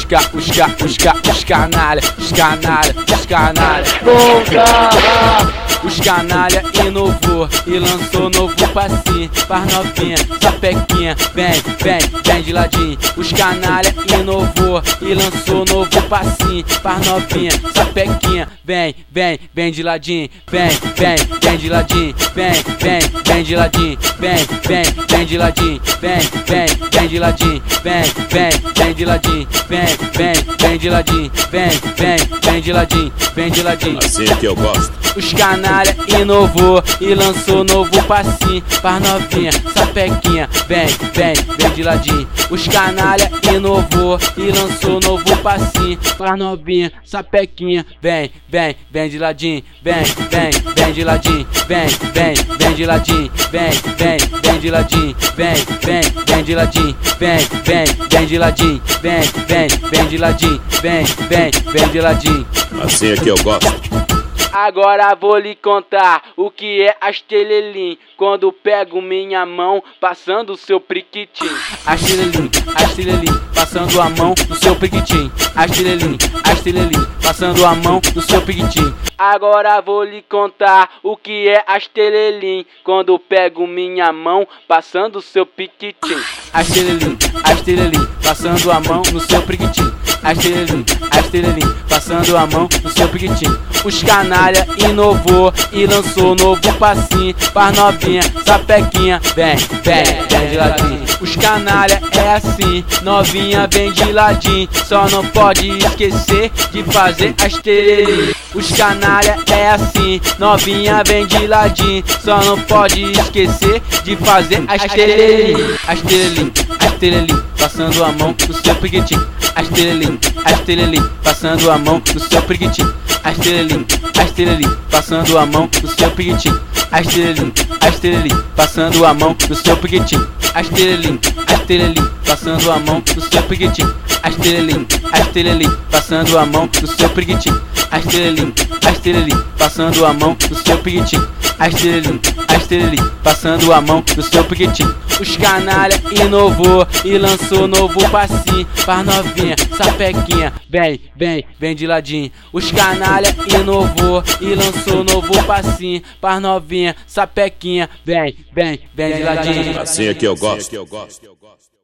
Os canalha inovou e lançou novo passinho pras novinha, sapequinha, vem de ladinho. Os canalha inovou e lançou novo passinho pras novinha, sapequinha, vem de ladinho, vem de ladinho, vem de ladinho, vem de ladinho, vem de ladinho, vem de ladinho, vem de ladinho, vem de ladinho, vem de ladinho. Assim que eu gosto. Os canalha inovou e lançou novo passinho pras novinha, sapequinha, vem de ladinho. Os canalha inovou e lançou novo passinho pras novinha, sapequinha, vem de ladinho, vem de ladinho, vem de ladinho, vem de ladinho, vem de ladinho, vem de ladinho, vem de ladinho, vem de ladinho. Assim é que eu gosto. Agora vou lhe contar o que é Astelelim. Quando pego minha mão, passando o seu priquitim. Astelelim, passando a mão no seu priquitim. Astelelim, passando a mão no seu priquitim. Agora vou lhe contar o que é Astelelim. Quando pego minha mão, passando o seu piquitim. Astelelim, passando a mão no seu priquitim. Astelelim, passando a mão no seu piquitim. Os canalha inovou e lançou novo passinho pras novinha, sapequinha, vem de ladinho. Os canalha é assim, novinha vem de ladinho. Só não pode esquecer de fazer Astelelim. Os canalha é assim, novinha vem de ladinho. Só não pode esquecer de fazer Astelelim. Astelelim, passando a mão no seu piquitim. Astelelim, passando a mão no seu piquitim. Astelelim, passando a mão no seu piquitim. Astelelim, passando a mão no seu piquitim. Astelelim, passando a mão no seu piquitim. Astelelim, passando a mão no seu piquitim. Astelelim, passando a mão no seu piquitim. Astelelim, passando a mão no seu piquitim. Os canalha inovou e lançou novo passinho pras novinha, sapequinha, vem de ladinho. Os canalha inovou e lançou novo passinho pras novinha, sapequinha, vem de ladinho. Assim é que eu gosto.